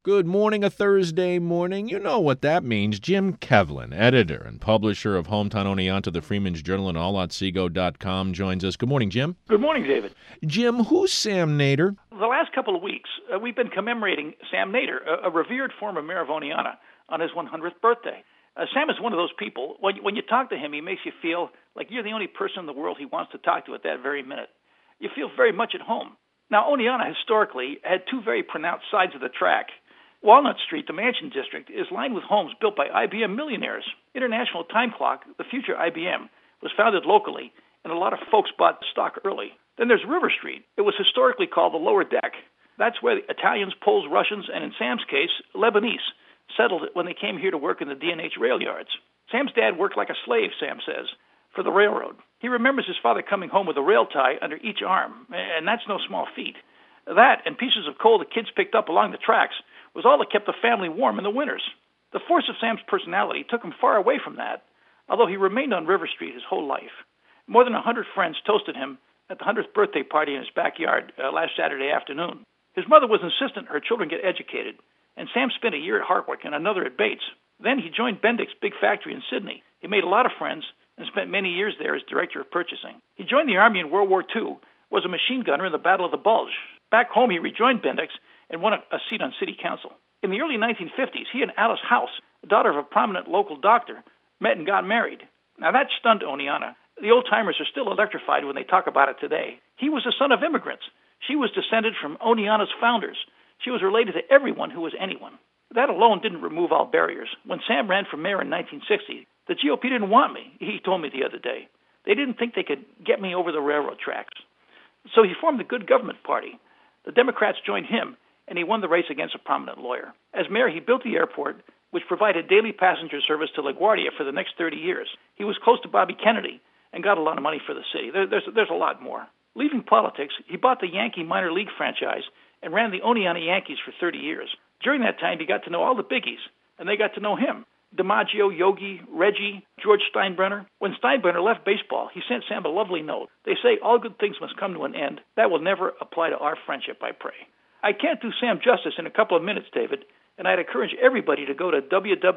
Good morning, a Thursday morning. You know what that means. Jim Kevlin, editor and publisher of Hometown Oneonta, the Freeman's Journal, and allotsego.com, joins us. Good morning, Jim. Good morning, David. Jim, who's Sam Nader? The last couple of weeks, we've been commemorating Sam Nader, a revered former mayor of Oneonta, on his 100th birthday. Sam is one of those people, when you talk to him, he makes you feel like you're the only person in the world he wants to talk to at that very minute. You feel very much at home. Now, Oneonta historically had two very pronounced sides of the track. Walnut Street, the Mansion District, is lined with homes built by IBM millionaires. International Time Clock, the future IBM, was founded locally, and a lot of folks bought stock early. Then there's River Street. It was historically called the Lower Deck. That's where the Italians, Poles, Russians, and in Sam's case, Lebanese, settled when they came here to work in the D&H rail yards. Sam's dad worked like a slave, Sam says, for the railroad. He remembers his father coming home with a rail tie under each arm, and that's no small feat. That and pieces of coal the kids picked up along the tracks was all that kept the family warm in the winters. The force of Sam's personality took him far away from that, although he remained on River Street his whole life. More than 100 friends toasted him at the 100th birthday party in his backyard last Saturday afternoon. His mother was insistent her children get educated, and Sam spent a year at Hartwick and another at Bates. Then he joined Bendix big factory in Sydney. He made a lot of friends and spent many years there as director of purchasing. He joined the Army in World War II, was a machine gunner in the Battle of the Bulge. Back home, he rejoined Bendix and won a seat on city council. In the early 1950s, he and Alice House, the daughter of a prominent local doctor, met and got married. Now that stunned Oneonta. The old-timers are still electrified when they talk about it today. He was the son of immigrants. She was descended from Oneonta's founders. She was related to everyone who was anyone. That alone didn't remove all barriers. When Sam ran for mayor in 1960, the GOP didn't want me, he told me the other day. They didn't think they could get me over the railroad tracks. So he formed the Good Government Party. The Democrats joined him, and he won the race against a prominent lawyer. As mayor, he built the airport, which provided daily passenger service to LaGuardia for the next 30 years. He was close to Bobby Kennedy and got a lot of money for the city. There's a lot more. Leaving politics, he bought the Yankee minor league franchise and ran the Oneonta Yankees for 30 years. During that time, he got to know all the biggies, and they got to know him. DiMaggio, Yogi, Reggie, George Steinbrenner. When Steinbrenner left baseball, he sent Sam a lovely note. They say all good things must come to an end. That will never apply to our friendship, I pray. I can't do Sam justice in a couple of minutes, David, and I'd encourage everybody to go to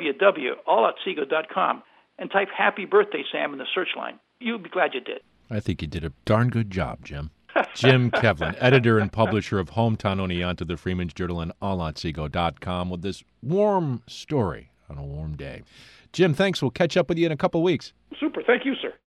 www.allotsego.com and type Happy Birthday, Sam, in the search line. You'll be glad you did. I think you did a darn good job, Jim. Jim Kevlin, editor and publisher of Hometown Oneonta, the Freeman's Journal, and allotsego.com, with this warm story on a warm day. Jim, thanks. We'll catch up with you in a couple weeks. Super. Thank you, sir.